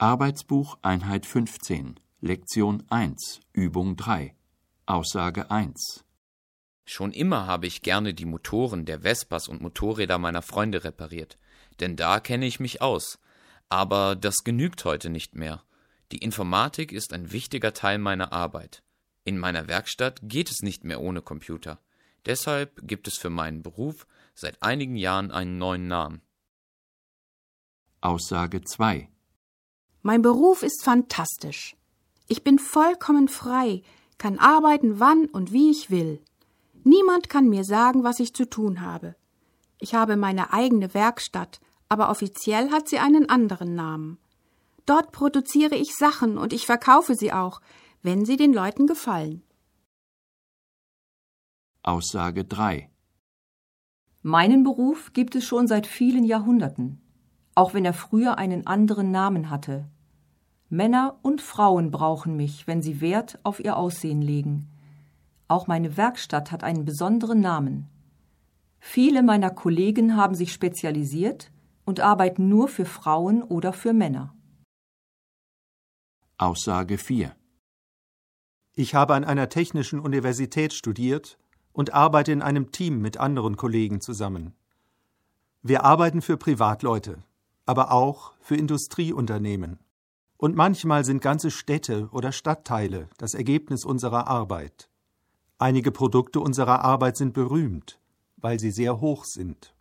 Arbeitsbuch Einheit 15, Lektion 1, Übung 3, Aussage 1. Schon immer habe ich gerne die Motoren der Vespas und Motorräder meiner Freunde repariert, denn da kenne ich mich aus. Aber das genügt heute nicht mehr. Die Informatik ist ein wichtiger Teil meiner Arbeit. In meiner Werkstatt geht es nicht mehr ohne Computer. Deshalb gibt es für meinen Beruf seit einigen Jahren einen neuen Namen. Aussage 2. Mein Beruf ist fantastisch. Ich bin vollkommen frei, kann arbeiten, wann und wie ich will. Niemand kann mir sagen, was ich zu tun habe. Ich habe meine eigene Werkstatt, aber offiziell hat sie einen anderen Namen. Dort produziere ich Sachen und ich verkaufe sie auch, wenn sie den Leuten gefallen. Aussage 3. Meinen Beruf gibt es schon seit vielen Jahrhunderten, auch wenn er früher einen anderen Namen hatte. Männer und Frauen brauchen mich, wenn sie Wert auf ihr Aussehen legen. Auch meine Werkstatt hat einen besonderen Namen. Viele meiner Kollegen haben sich spezialisiert und arbeiten nur für Frauen oder für Männer. Aussage 4. Ich habe an einer technischen Universität studiert und arbeite in einem Team mit anderen Kollegen zusammen. Wir arbeiten für Privatleute, aber auch für Industrieunternehmen. Und manchmal sind ganze Städte oder Stadtteile das Ergebnis unserer Arbeit. Einige Produkte unserer Arbeit sind berühmt, weil sie sehr hoch sind.